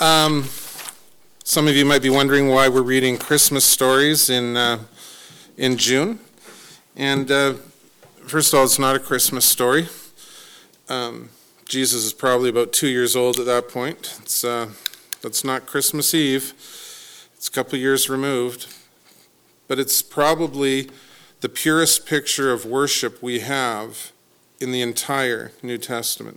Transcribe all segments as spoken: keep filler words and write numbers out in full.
Um, some of you might be wondering why we're reading Christmas stories in uh, in June. And uh, first of all, it's not a Christmas story. Um, Jesus is probably about two years old at that point. It's uh, that's not Christmas Eve. It's a couple years removed. But it's probably the purest picture of worship we have in the entire New Testament.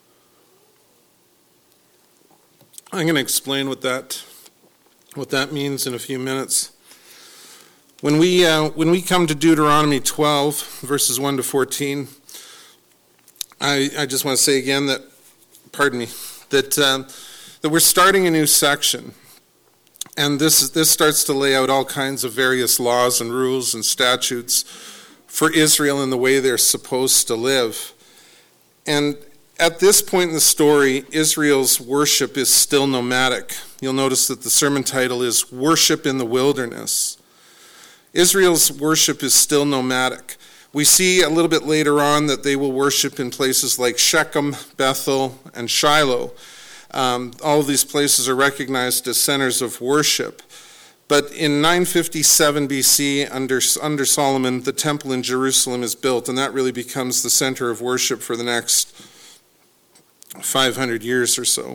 I'm going to explain what that what that means in a few minutes. When we uh, when we come to Deuteronomy twelve, verses one to fourteen, I, I just want to say again that, pardon me, that uh, that we're starting a new section, and this this starts to lay out all kinds of various laws and rules and statutes for Israel and the way they're supposed to live. And at this point in the story, Israel's worship is still nomadic. You'll notice that the sermon title is Worship in the Wilderness. Israel's worship is still nomadic. We see a little bit later on that they will worship in places like Shechem, Bethel, and Shiloh. Um, all of these places are recognized as centers of worship. But in nine fifty-seven B C, under, under Solomon, the temple in Jerusalem is built, and that really becomes the center of worship for the next five hundred years or so.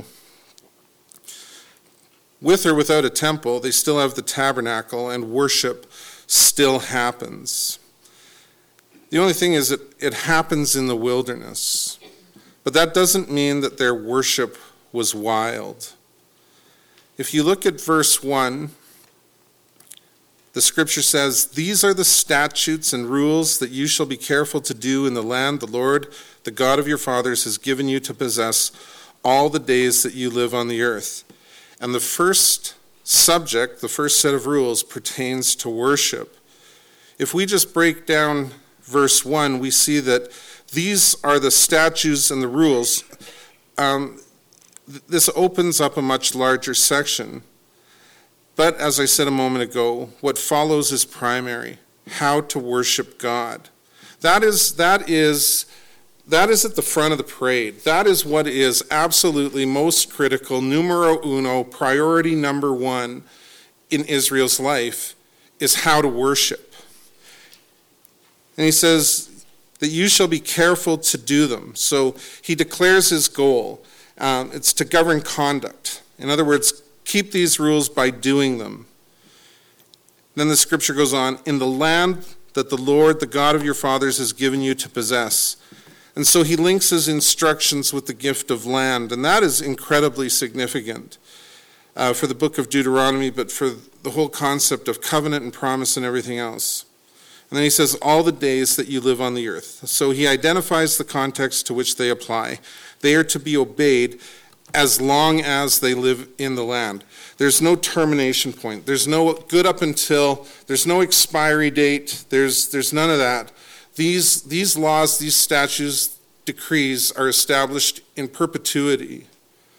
With or without a temple, they still have the tabernacle, and worship still happens. The only thing is that it happens in the wilderness. But that doesn't mean that their worship was wild. If you look at verse one, the scripture says, "These are the statutes and rules that you shall be careful to do in the land the Lord, the God of your fathers, has given you to possess all the days that you live on the earth." And the first subject, the first set of rules, pertains to worship. If we just break down verse one, we see that these are the statutes and the rules. Um, th- this opens up a much larger section. But as I said a moment ago, what follows is primary: how to worship God. That is, that is, that is at the front of the parade. That is what is absolutely most critical, numero uno, priority number one in Israel's life, is how to worship. And he says that you shall be careful to do them. So he declares his goal. Um, it's to govern conduct. In other words, keep these rules by doing them. Then the scripture goes on, in the land that the Lord, the God of your fathers, has given you to possess. And so he links his instructions with the gift of land, and that is incredibly significant uh, for the book of Deuteronomy, but for the whole concept of covenant and promise and everything else. And then he says, all the days that you live on the earth. So he identifies the context to which they apply. They are to be obeyed as long as they live in the land. There's no termination point. There's no good up until, there's no expiry date. There's there's none of that. These these laws, these statutes, decrees are established in perpetuity,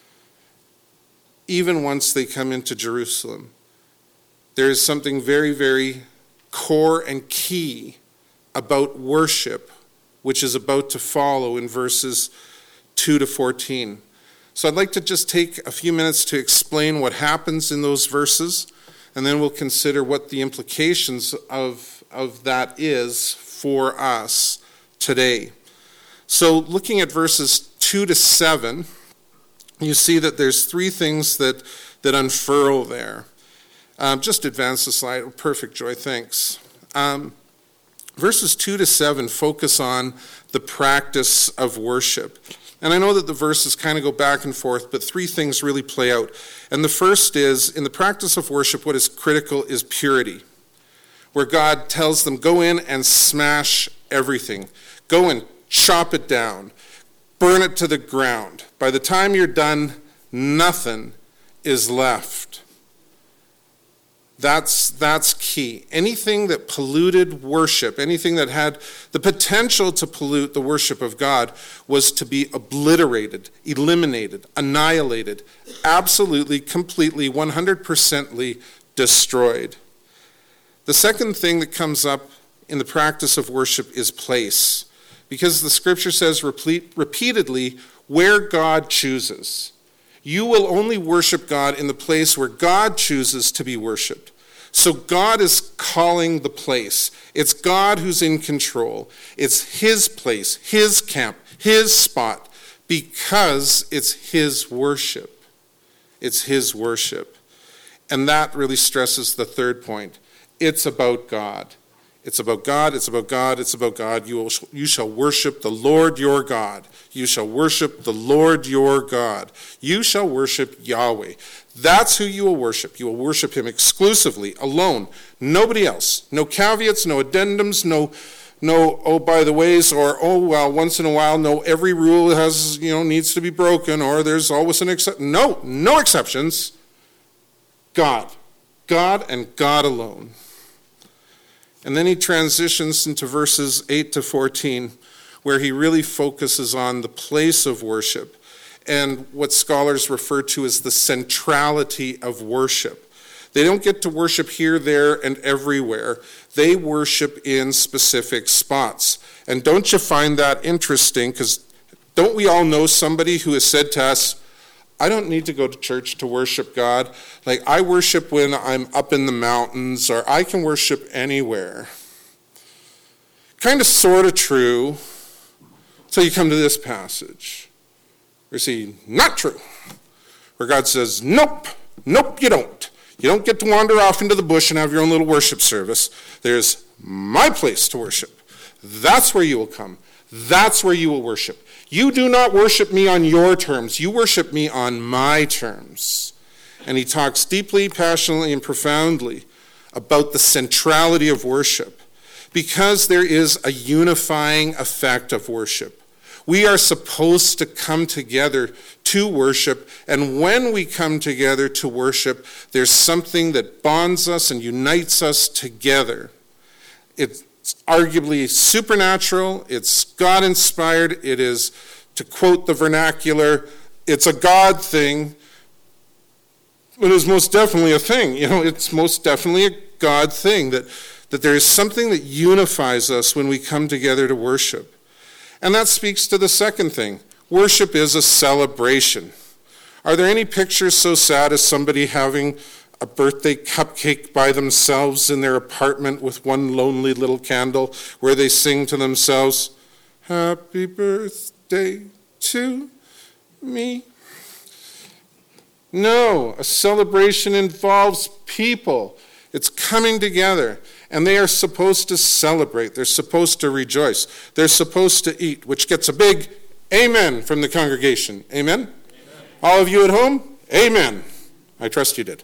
even once they come into Jerusalem. There is something very, very core and key about worship, which is about to follow in verses two to fourteen. So I'd like to just take a few minutes to explain what happens in those verses, and then we'll consider what the implications of, of that is for us today. So looking at verses two to seven, you see that there's three things that, that unfurl there. Um, just advance the slide. Oh, perfect, Joy, thanks. Um, verses two to seven focus on the practice of worship. And I know that the verses kind of go back and forth, but three things really play out. And the first is, in the practice of worship, what is critical is purity, where God tells them, go in and smash everything. Go and chop it down. Burn it to the ground. By the time you're done, nothing is left. That's that's key. Anything that polluted worship, anything that had the potential to pollute the worship of God, was to be obliterated, eliminated, annihilated, absolutely, completely, one hundred percently destroyed. The second thing that comes up in the practice of worship is place, because the scripture says repeat, repeatedly where God chooses. You will only worship God in the place where God chooses to be worshiped. So God is calling the place. It's God who's in control. It's his place, his camp, his spot, because it's his worship. It's his worship. And that really stresses the third point. It's about God. It's about God, it's about God, it's about God. You, will, you shall worship the Lord your God. You shall worship the Lord your God. You shall worship Yahweh. That's who you will worship. You will worship him exclusively, alone. Nobody else. No caveats, no addendums, no, no oh, by the ways, or, oh, well, once in a while, no, every rule has, you know, needs to be broken, or there's always an exception. No, no exceptions. God. God and God alone. And then he transitions into verses eight to fourteen, where he really focuses on the place of worship and what scholars refer to as the centrality of worship. They don't get to worship here, there, and everywhere. They worship in specific spots. And don't you find that interesting? Because don't we all know somebody who has said to us, I don't need to go to church to worship God. Like, I worship when I'm up in the mountains, or I can worship anywhere. Kind of, sort of true, until you come to this passage. You see, not true. Where God says, nope, nope, you don't. You don't get to wander off into the bush and have your own little worship service. There's my place to worship. That's where you will come. That's where you will worship. You do not worship me on your terms. You worship me on my terms. And he talks deeply, passionately, and profoundly about the centrality of worship, because there is a unifying effect of worship. We are supposed to come together to worship, and when we come together to worship, there's something that bonds us and unites us together. It's arguably supernatural, it's God-inspired, it is, to quote the vernacular, it's a God thing, but it's most definitely a thing. You know, it's most definitely a God thing, that, that there is something that unifies us when we come together to worship. And that speaks to the second thing. Worship is a celebration. Are there any pictures so sad as somebody having a birthday cupcake by themselves in their apartment with one lonely little candle, where they sing to themselves, happy birthday to me? No, a celebration involves people. It's coming together, and they are supposed to celebrate. They're supposed to rejoice. They're supposed to eat, which gets a big amen from the congregation. Amen? Amen. All of you at home? Amen. I trust you did.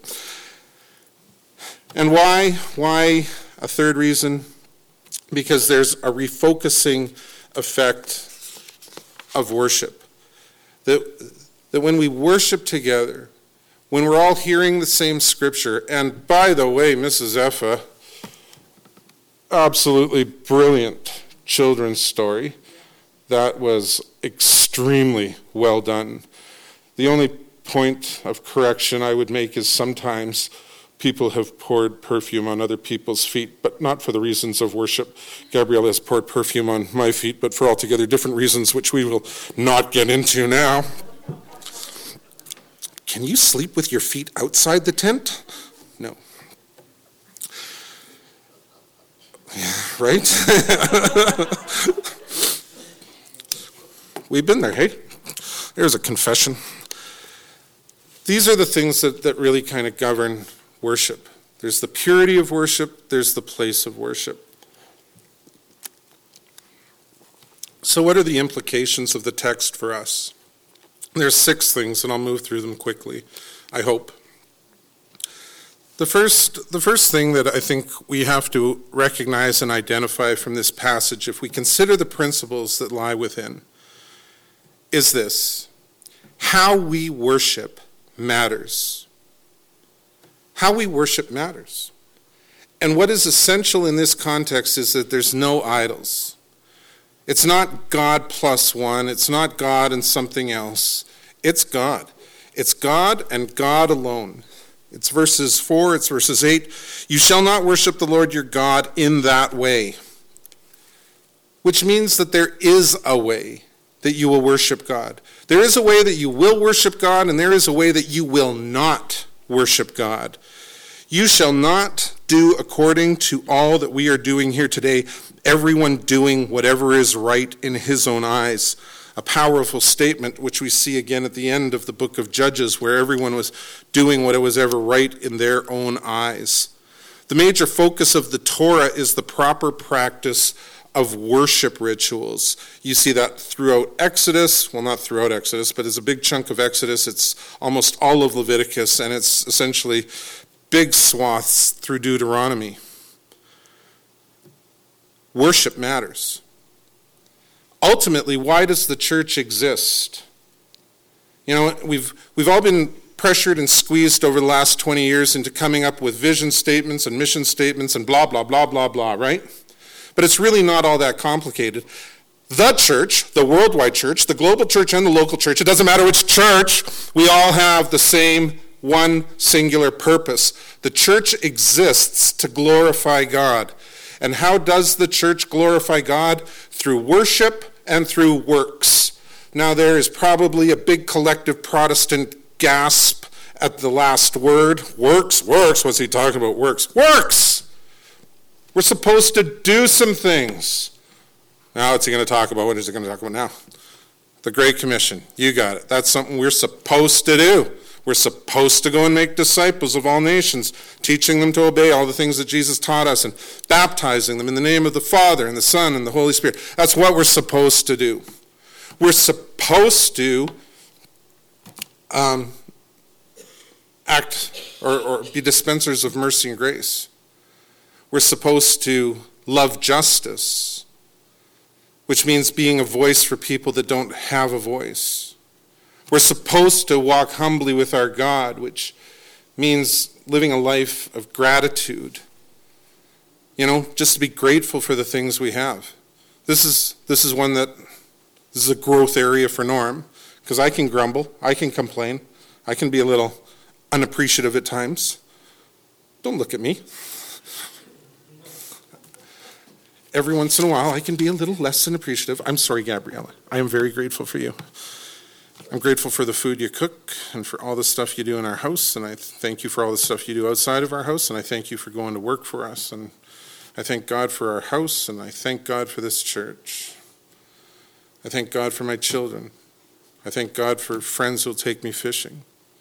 And why? Why a third reason? Because there's a refocusing effect of worship. That, that when we worship together, when we're all hearing the same scripture, and by the way, Missus Effa, absolutely brilliant children's story. That was extremely well done. The only point of correction I would make is sometimes people have poured perfume on other people's feet, but not for the reasons of worship. Gabrielle has poured perfume on my feet, but for altogether different reasons, which we will not get into now. Can you sleep with your feet outside the tent? No. Yeah, right? We've been there, hey? There's a confession. These are the things that, that really kind of govern worship. There's the purity of worship, there's the place of worship. So what are the implications of the text for us? There's six things, and I'll move through them quickly, I hope. The first, the first thing that I think we have to recognize and identify from this passage, if we consider the principles that lie within, is this: how we worship matters. How we worship matters. And what is essential in this context is that there's no idols. It's not God plus one. It's not God and something else. It's God. It's God and God alone. It's verses four, it's verses eight. You shall not worship the Lord your God in that way. Which means that there is a way. that you will worship God. There is a way that you will worship God, and there is a way that you will not worship God. You shall not do according to all that we are doing here today, everyone doing whatever is right in his own eyes. A powerful statement which we see again at the end of the book of Judges, where everyone was doing what it was ever right in their own eyes. The major focus of the Torah is the proper practice of worship rituals. You see that throughout Exodus, well, not throughout Exodus, but as a big chunk of Exodus, it's almost all of Leviticus, and it's essentially big swaths through Deuteronomy. Worship matters. Ultimately, why does the church exist? You know, we've we've all been pressured and squeezed over the last twenty years into coming up with vision statements and mission statements and blah, blah, blah, blah, blah, right? But it's really not all that complicated. The church, the worldwide church, the global church and the local church, it doesn't matter which church, we all have the same one singular purpose. The church exists to glorify God. And how does the church glorify God? Through worship and through works. Now there is probably a big collective Protestant gasp at the last word. Works, works, what's he talking about? Works, works! We're supposed to do some things. Now what's he going to talk about? What is he going to talk about now? The Great Commission. You got it. That's something we're supposed to do. We're supposed to go and make disciples of all nations, teaching them to obey all the things that Jesus taught us and baptizing them in the name of the Father and the Son and the Holy Spirit. That's what we're supposed to do. We're supposed to um, act or, or be dispensers of mercy and grace. We're supposed to love justice, which means being a voice for people that don't have a voice. We're supposed to walk humbly with our God, which means living a life of gratitude. You know, just to be grateful for the things we have. This is this is one that, this is a growth area for Norm, because I can grumble, I can complain, I can be a little unappreciative at times. Don't look at me. Every once in a while, I can be a little less than appreciative. I'm sorry, Gabriella. I am very grateful for you. I'm grateful for the food you cook and for all the stuff you do in our house, and I thank you for all the stuff you do outside of our house, and I thank you for going to work for us, and I thank God for our house, and I thank God for this church. I thank God for my children. I thank God for friends who'll take me fishing.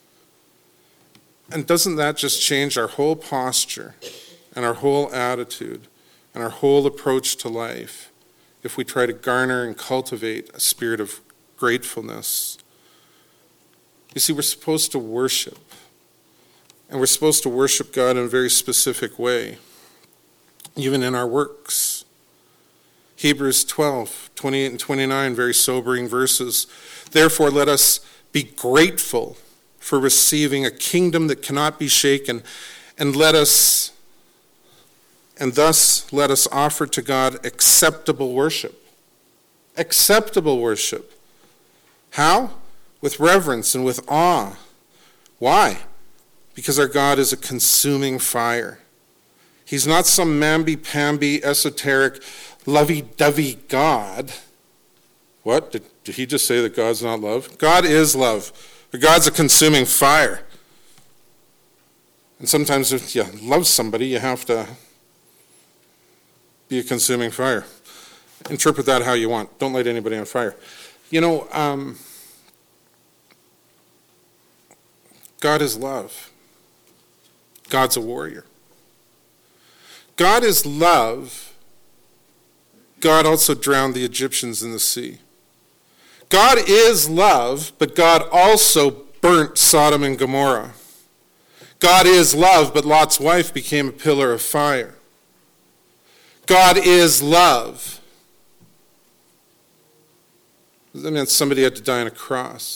And doesn't that just change our whole posture and our whole attitude and our whole approach to life if we try to garner and cultivate a spirit of gratefulness? You see, we're supposed to worship, and we're supposed to worship God in a very specific way, even in our works. Hebrews twelve, twenty-eight and twenty-nine, very sobering verses. Therefore, let us be grateful for receiving a kingdom that cannot be shaken, and let us, and thus let us offer to God acceptable worship. Acceptable worship. How? With reverence and with awe. Why? Because our God is a consuming fire. He's not some mamby-pamby, esoteric, lovey-dovey God. What? Did, did he just say that God's not love? God is love. But God's a consuming fire. And sometimes if you love somebody, you have to be a consuming fire. Interpret that how you want. Don't light anybody on fire. You know, um... God is love. God's a warrior. God is love. God also drowned the Egyptians in the sea. God is love, but God also burnt Sodom and Gomorrah. God is love, but Lot's wife became a pillar of fire. God is love. That meant somebody had to die on a cross.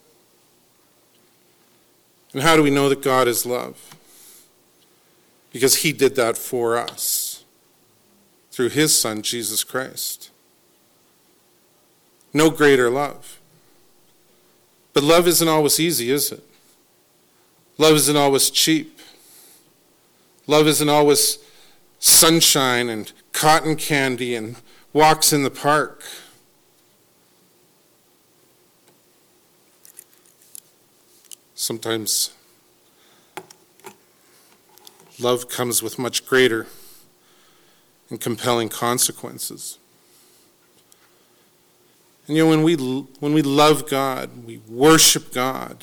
And how do we know that God is love? Because he did that for us through his Son, Jesus Christ. No greater love. But love isn't always easy, is it? Love isn't always cheap. Love isn't always sunshine and cotton candy and walks in the park. sometimes love comes with much greater and compelling consequences. And you know, when we when we love God, we worship God,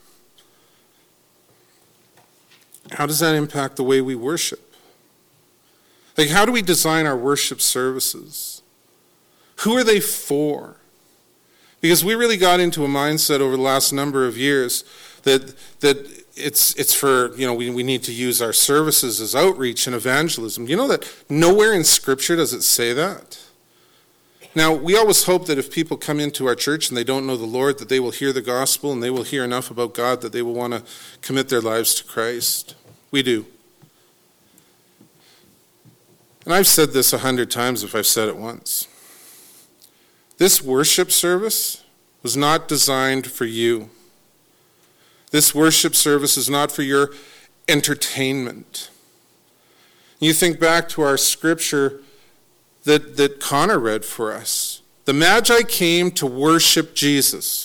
how does that impact the way we worship? Like, how do we design our worship services? Who are they for? Because we really got into a mindset over the last number of years that that it's it's for, you know, we, we need to use our services as outreach and evangelism. You know that nowhere in Scripture does it say that? Now, we always hope that if people come into our church and they don't know the Lord, that they will hear the gospel and they will hear enough about God that they will want to commit their lives to Christ. We do. And I've said this a hundred times if I've said it once. This worship service was not designed for you. This worship service is not for your entertainment. You think back to our scripture that, that Connor read for us. The Magi came to worship Jesus.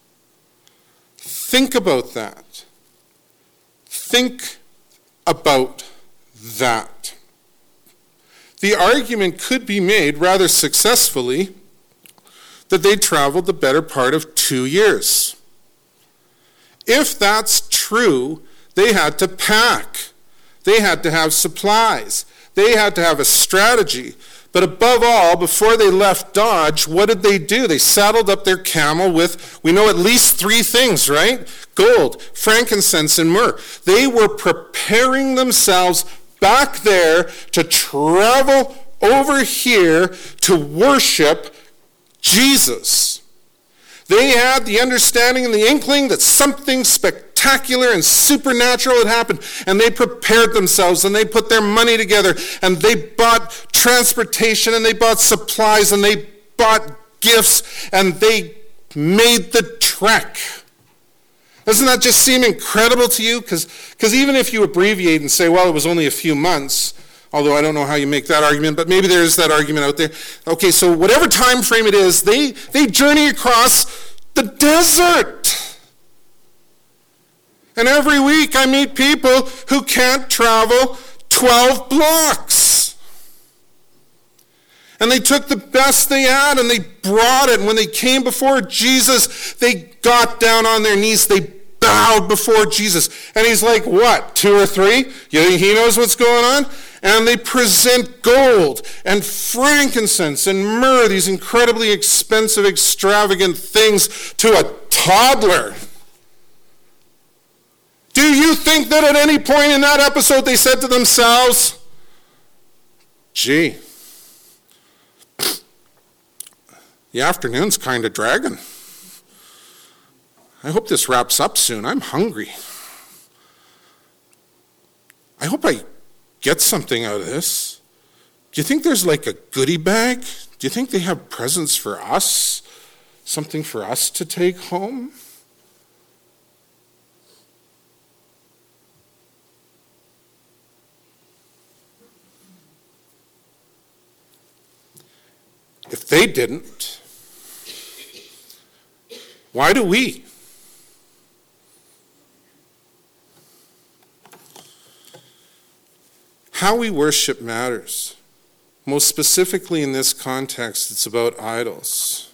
Think about that. Think about that. The argument could be made rather successfully that they traveled the better part of two years. If that's true, they had to pack. They had to have supplies. They had to have a strategy. But above all, before they left Dodge, what did they do? They saddled up their camel with, we know at least three things, right? Gold, frankincense, and myrrh. They were preparing themselves back there to travel over here to worship Jesus. They had the understanding and the inkling that something spectacular and supernatural had happened, and they prepared themselves, and they put their money together, and they bought transportation, and they bought supplies, and they bought gifts, and they made the trek. Doesn't that just seem incredible to you? Because because even if you abbreviate and say, well, it was only a few months, although I don't know how you make that argument, but maybe there is that argument out there. Okay, so whatever time frame it is, they, they journey across the desert. And every week I meet people who can't travel twelve blocks. And they took the best they had and they brought it. And when they came before Jesus, they got down on their knees. They bowed before Jesus. And he's like, what, two or three? You think he knows what's going on? And they present gold and frankincense and myrrh, these incredibly expensive, extravagant things, to a toddler. Do you think that at any point in that episode they said to themselves, gee, the afternoon's kind of dragging. I hope this wraps up soon. I'm hungry. I hope I get something out of this. Do you think there's like a goodie bag? Do you think they have presents for us? Something for us to take home? If they didn't, why do we? How we worship matters. Most specifically in this context, it's about idols.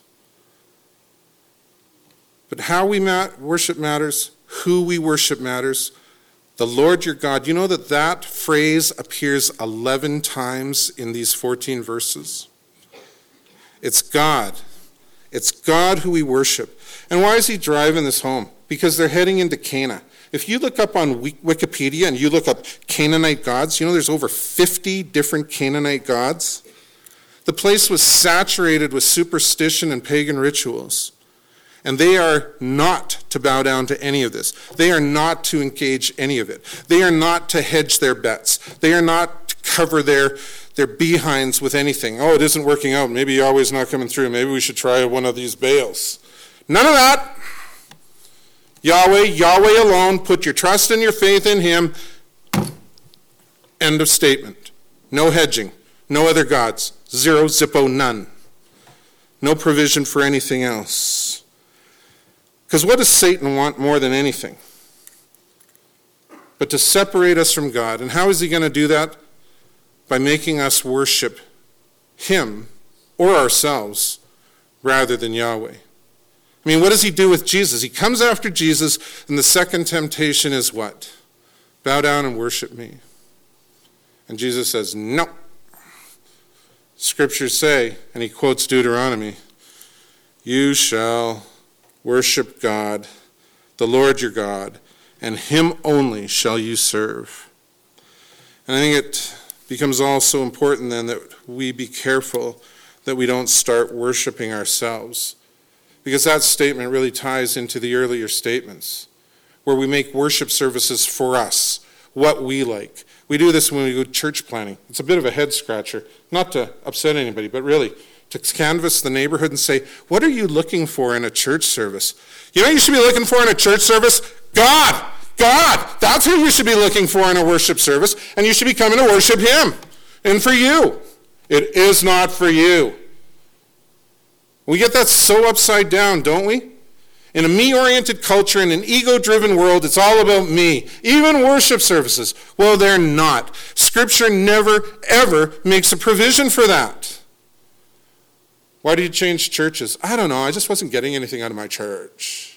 But how we worship matters, who we worship matters. The Lord your God, you know that that phrase appears eleven times in these fourteen verses? It's God. It's God who we worship. And why is he driving this home? Because they're heading into Canaan. If you look up on Wikipedia and you look up Canaanite gods, you know there's over fifty different Canaanite gods. The place was saturated with superstition and pagan rituals. And they are not to bow down to any of this. They are not to engage any of it. They are not to hedge their bets. They are not to cover their, their behinds with anything. Oh, it isn't working out. Maybe Yahweh's not coming through. Maybe we should try one of these Baals. None of that. Yahweh, Yahweh alone. Put your trust and your faith in him. End of statement. No hedging. No other gods. Zero, zippo, none. No provision for anything else. Because what does Satan want more than anything? but to separate us from God. And how is he going to do that? By making us worship him or ourselves rather than Yahweh. I mean, what does he do with Jesus? He comes after Jesus, and the second temptation is what? Bow down and worship me. And Jesus says, no. Scriptures say, and he quotes Deuteronomy, you shall worship God, the Lord your God, and him only shall you serve. And I think it becomes also important then that we be careful that we don't start worshiping ourselves. Because that statement really ties into the earlier statements, where we make worship services for us, what we like. We do this when we go church planning. It's a bit of a head scratcher, not to upset anybody, but really to canvass the neighborhood and say, what are you looking for in a church service? You know what you should be looking for in a church service? God! God! That's who you should be looking for in a worship service, and you should be coming to worship him. And for you. It is not for you. We get that so upside down, don't we? In a me-oriented culture, in an ego-driven world, it's all about me. Even worship services. Well, they're not. Scripture never, ever makes a provision for that. Why do you change churches? I don't know. I just wasn't getting anything out of my church.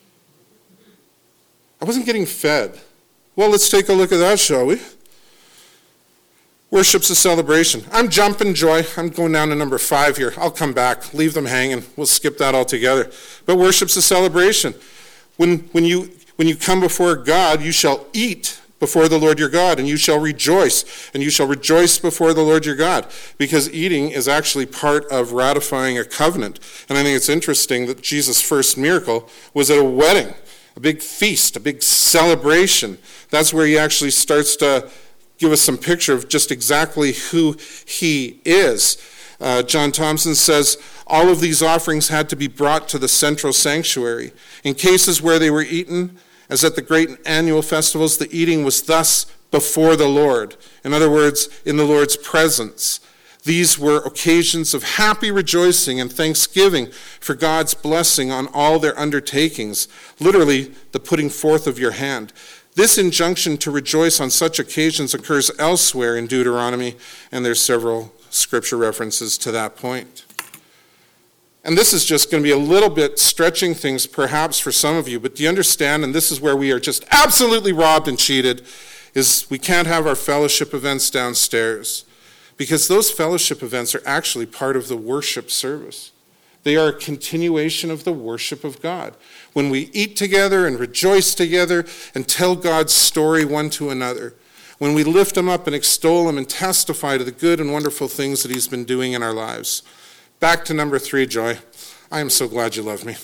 I wasn't getting fed. Well, let's take a look at that, shall we? Worship's a celebration. I'm jumping, Joy. I'm going down to number five here. I'll come back. Leave them hanging. We'll skip that altogether. But worship's a celebration. When, when, you, when you come before God, you shall eat before the Lord your God, and you shall rejoice, and you shall rejoice before the Lord your God, because eating is actually part of ratifying a covenant. And I think it's interesting that Jesus' first miracle was at a wedding, a big feast, a big celebration. That's where he actually starts to give us some picture of just exactly who he is. Uh, John Thompson says, all of these offerings had to be brought to the central sanctuary. In cases where they were eaten, as at the great annual festivals, the eating was thus before the Lord. In other words, in the Lord's presence. These were occasions of happy rejoicing and thanksgiving for God's blessing on all their undertakings, literally the putting forth of your hand. This injunction to rejoice on such occasions occurs elsewhere in Deuteronomy, and there's several scripture references to that point. And this is just going to be a little bit stretching things perhaps for some of you, but do you understand, and this is where we are just absolutely robbed and cheated, is we can't have our fellowship events downstairs, because those fellowship events are actually part of the worship service. They are a continuation of the worship of God. When we eat together and rejoice together and tell God's story one to another, when we lift him up and extol him and testify to the good and wonderful things that he's been doing in our lives. Back to number three, Joy. I am so glad you love me.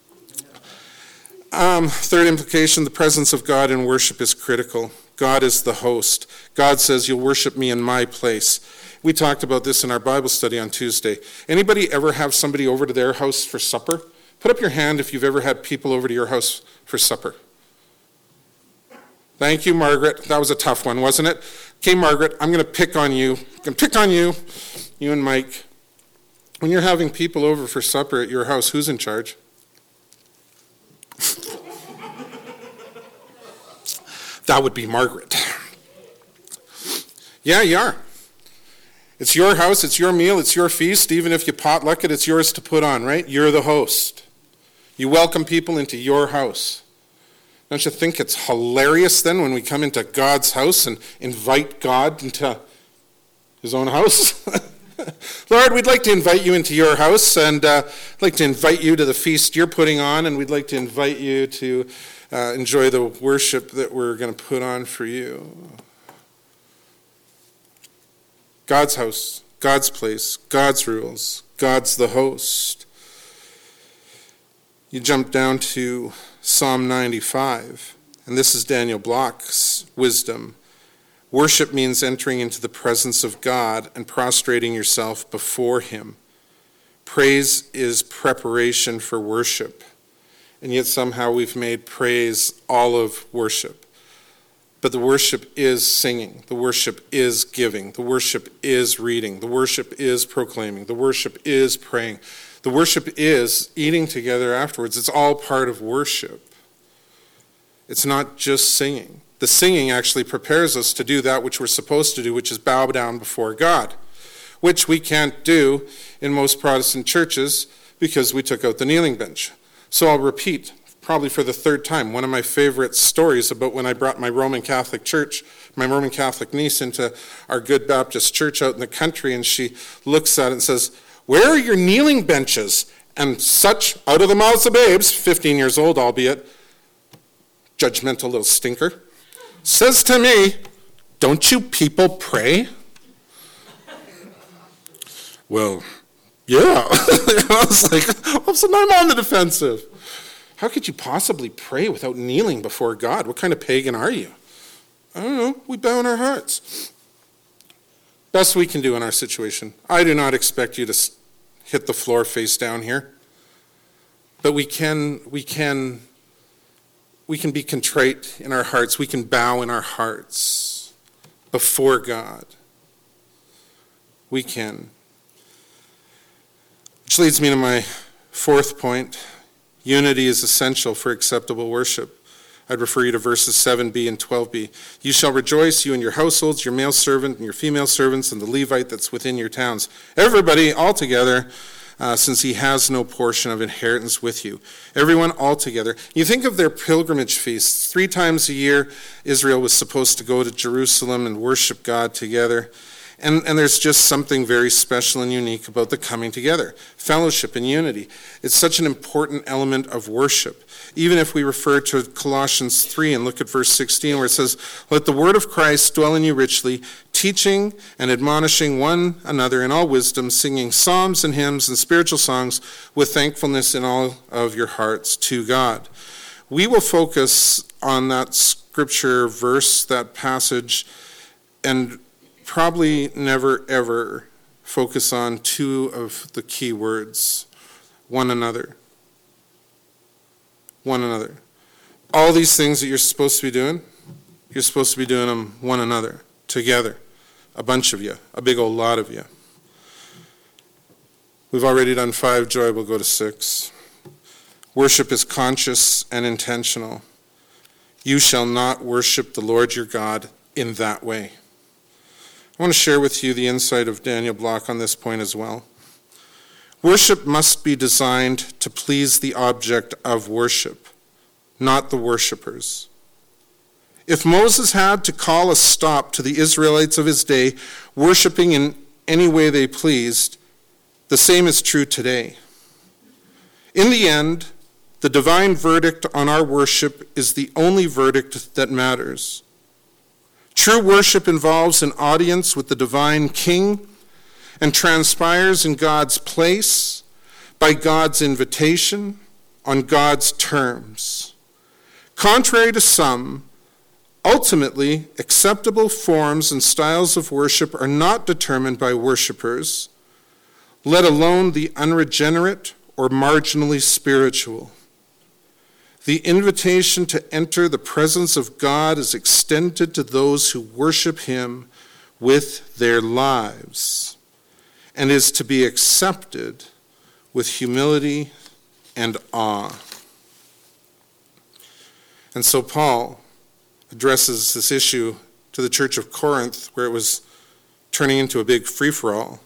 Um, third implication, the presence of God in worship is critical. God is the host. God says, you'll worship me in my place. We talked about this in our Bible study on Tuesday. Anybody ever have somebody over to their house for supper? Put up your hand if you've ever had people over to your house for supper. Thank you, Margaret. That was a tough one, wasn't it? Okay, Margaret, I'm going to pick on you. I'm going to pick on you, you and Mike. When you're having people over for supper at your house, who's in charge? That would be Margaret. Yeah, you are. It's your house, it's your meal, it's your feast. Even if you potluck it, it's yours to put on, right? You're the host. You welcome people into your house. Don't you think it's hilarious then when we come into God's house and invite God into his own house? Lord, we'd like to invite you into your house, and uh, I'd like to invite you to the feast you're putting on, and we'd like to invite you to uh, enjoy the worship that we're going to put on for you. God's house, God's place, God's rules, God's the host. You jump down to Psalm ninety-five, and this is Daniel Block's wisdom. Worship means entering into the presence of God and prostrating yourself before him. Praise is preparation for worship, and yet somehow we've made praise all of worship. But the worship is singing, the worship is giving, the worship is reading, the worship is proclaiming, the worship is praying, the worship is eating together afterwards. It's all part of worship. It's not just singing. The singing actually prepares us to do that which we're supposed to do, which is bow down before God, which we can't do in most Protestant churches because we took out the kneeling bench. So I'll repeat, probably for the third time, one of my favorite stories about when I brought my Roman Catholic church, my Roman Catholic niece, into our good Baptist church out in the country, and she looks at it and says, "Where are your kneeling benches?" And such, out of the mouths of babes, fifteen years old albeit, judgmental little stinker, says to me, "Don't you people pray?" Well, yeah. I was like, oh, so I'm on the defensive. How could you possibly pray without kneeling before God? What kind of pagan are you? I don't know. We bow in our hearts. Best we can do in our situation. I do not expect you to hit the floor face down here. But we can, we can, we can be contrite in our hearts. We can bow in our hearts before God. We can. Which leads me to my fourth point. Unity is essential for acceptable worship. I'd refer you to verses seven b and twelve b. You shall rejoice, you and your households, your male servant and your female servants, and the Levite that's within your towns. Everybody all together, uh, since he has no portion of inheritance with you. Everyone all together. You think of their pilgrimage feasts. Three times a year, Israel was supposed to go to Jerusalem and worship God together. And, and there's just something very special and unique about the coming together, fellowship and unity. It's such an important element of worship. Even if we refer to Colossians three and look at verse sixteen where it says, "Let the word of Christ dwell in you richly, teaching and admonishing one another in all wisdom, singing psalms and hymns and spiritual songs with thankfulness in all of your hearts to God." We will focus on that scripture verse, that passage, and probably never ever focus on two of the key words, one another. One another. All these things that you're supposed to be doing, you're supposed to be doing them one another, together. A bunch of you, a big old lot of you. We've already done five, Joy will go to six. Worship is conscious and intentional. You shall not worship the Lord your God in that way. I want to share with you the insight of Daniel Block on this point as well. Worship must be designed to please the object of worship, not the worshipers. If Moses had to call a stop to the Israelites of his day, worshiping in any way they pleased, the same is true today. In the end, the divine verdict on our worship is the only verdict that matters. True worship involves an audience with the divine King and transpires in God's place, by God's invitation, on God's terms. Contrary to some, ultimately, acceptable forms and styles of worship are not determined by worshipers, let alone the unregenerate or marginally spiritual. The invitation to enter the presence of God is extended to those who worship him with their lives and is to be accepted with humility and awe. And so Paul addresses this issue to the church of Corinth, where it was turning into a big free-for-all.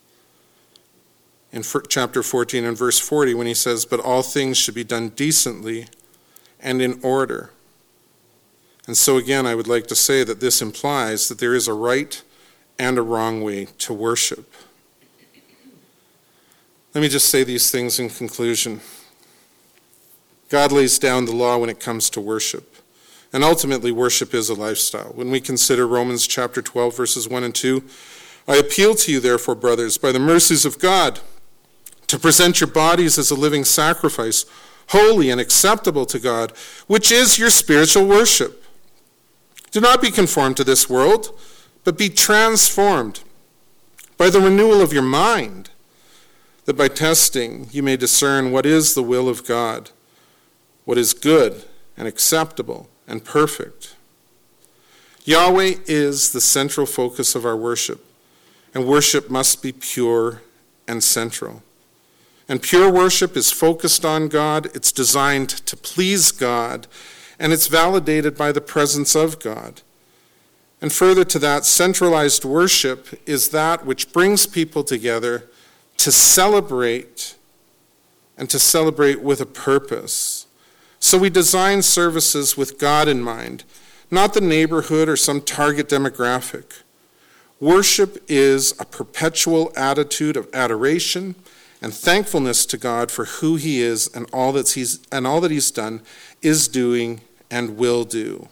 In chapter fourteen and verse forty, when he says, "But all things should be done decently and in order." And so again, I would like to say that this implies that there is a right and a wrong way to worship. Let me just say these things in conclusion. God lays down the law when it comes to worship. And ultimately, worship is a lifestyle. When we consider Romans chapter twelve, verses one and two, "I appeal to you, therefore, brothers, by the mercies of God, to present your bodies as a living sacrifice, holy and acceptable to God, which is your spiritual worship. Do not be conformed to this world, but be transformed by the renewal of your mind, that by testing you may discern what is the will of God, what is good and acceptable and perfect." Yahweh is the central focus of our worship, and worship must be pure and central. And pure worship is focused on God, it's designed to please God, and it's validated by the presence of God. And further to that, centralized worship is that which brings people together to celebrate, and to celebrate with a purpose. So we design services with God in mind, not the neighborhood or some target demographic. Worship is a perpetual attitude of adoration and thankfulness to God for who he is and all that he's and all that he's done, is doing, and will do.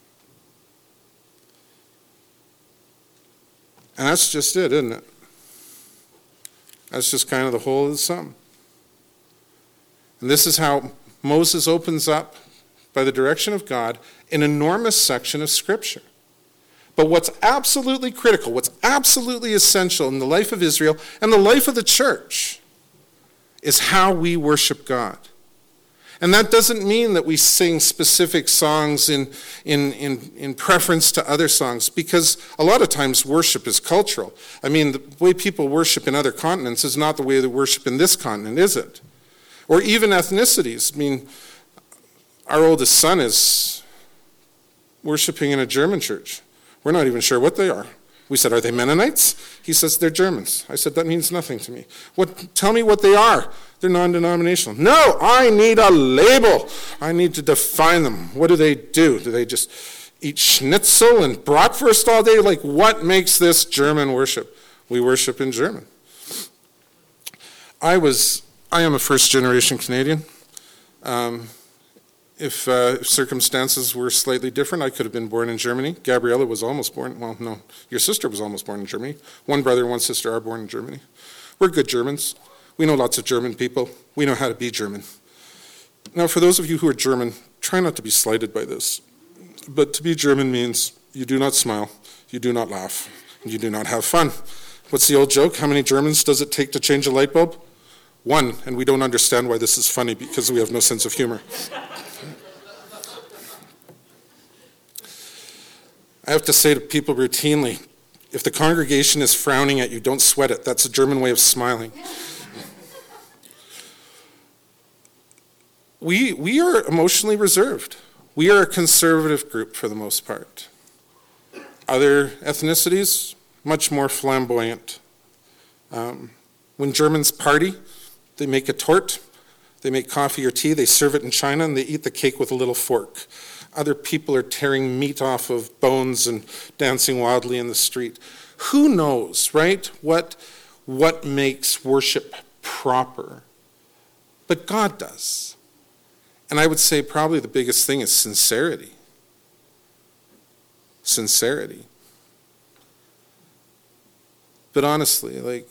And that's just it, isn't it? That's just kind of the whole of the sum. And this is how Moses opens up, by the direction of God, an enormous section of Scripture. But what's absolutely critical, what's absolutely essential in the life of Israel and the life of the church is how we worship God. And that doesn't mean that we sing specific songs in, in, in, in preference to other songs, because a lot of times worship is cultural. I mean, the way people worship in other continents is not the way they worship in this continent, is it? Or even ethnicities. I mean, our oldest son is worshiping in a German church. We're not even sure what they are. We said, are they Mennonites? He says, they're Germans. I said, that means nothing to me. What? Tell me what they are. They're non-denominational. No, I need a label. I need to define them. What do they do? Do they just eat schnitzel and bratwurst all day? Like, what makes this German worship? We worship in German. I was, I am a first-generation Canadian. Um, If, uh, if circumstances were slightly different, I could have been born in Germany. Gabriella was almost born, well, no, your sister was almost born in Germany. One brother and one sister are born in Germany. We're good Germans. We know lots of German people. We know how to be German. Now, for those of you who are German, try not to be slighted by this. But to be German means you do not smile, you do not laugh, and you do not have fun. What's the old joke? How many Germans does it take to change a light bulb? One, and we don't understand why this is funny because we have no sense of humor. I have to say to people routinely, if the congregation is frowning at you, don't sweat it. That's a German way of smiling. We, we are emotionally reserved. We are a conservative group for the most part. Other ethnicities, much more flamboyant. Um, when Germans party, they make a torte, they make coffee or tea, they serve it in China, and they eat the cake with a little fork. Other people are tearing meat off of bones and dancing wildly in the street. Who knows, right, what, what makes worship proper? But God does. And I would say probably the biggest thing is sincerity. Sincerity. But honestly, like,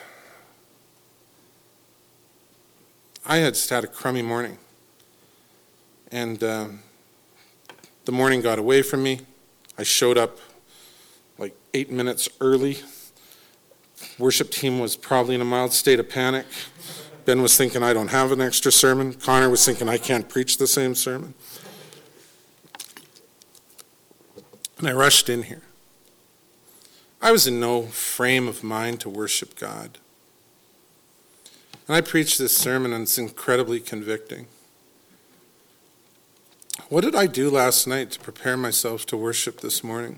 I had just had a crummy morning. And um, the morning got away from me. I showed up like eight minutes early. Worship team was probably in a mild state of panic. Ben was thinking, I don't have an extra sermon. Connor was thinking, I can't preach the same sermon. And I rushed in here. I was in no frame of mind to worship God. And I preached this sermon, and it's incredibly convicting. What did I do last night to prepare myself to worship this morning?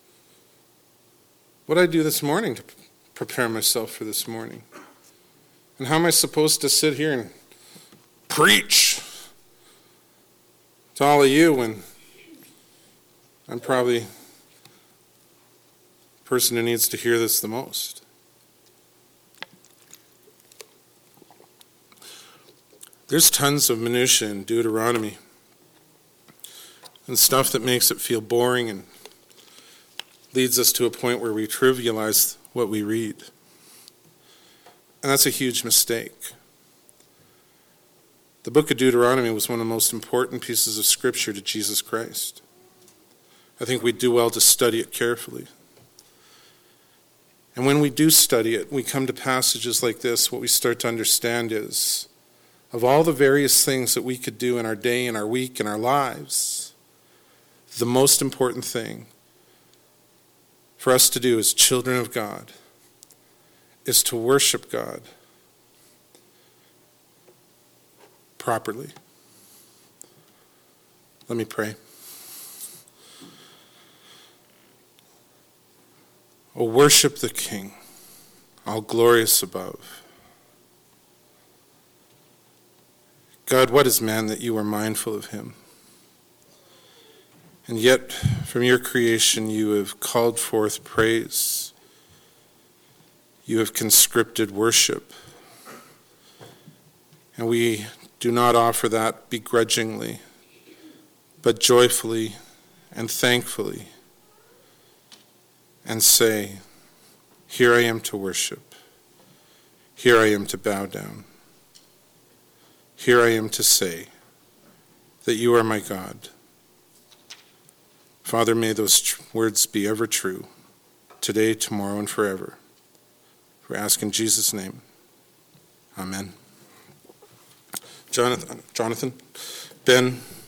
What did I do this morning to prepare myself for this morning? And how am I supposed to sit here and preach to all of you when I'm probably the person who needs to hear this the most? There's tons of minutiae in Deuteronomy and stuff that makes it feel boring and leads us to a point where we trivialize what we read. And that's a huge mistake. The book of Deuteronomy was one of the most important pieces of scripture to Jesus Christ. I think we do well to study it carefully. And when we do study it, we come to passages like this, what we start to understand is, of all the various things that we could do in our day, in our week, in our lives, the most important thing for us to do as children of God is to worship God properly. Let me pray. O worship the King, all glorious above. God, what is man that you are mindful of him? And yet, from your creation, you have called forth praise. You have conscripted worship. And we do not offer that begrudgingly, but joyfully and thankfully, and say, here I am to worship. Here I am to bow down. Here I am to say that you are my God. Father, may those tr- words be ever true, today, tomorrow, and forever. We ask in Jesus' name. Amen. Jonathan, Jonathan, Ben,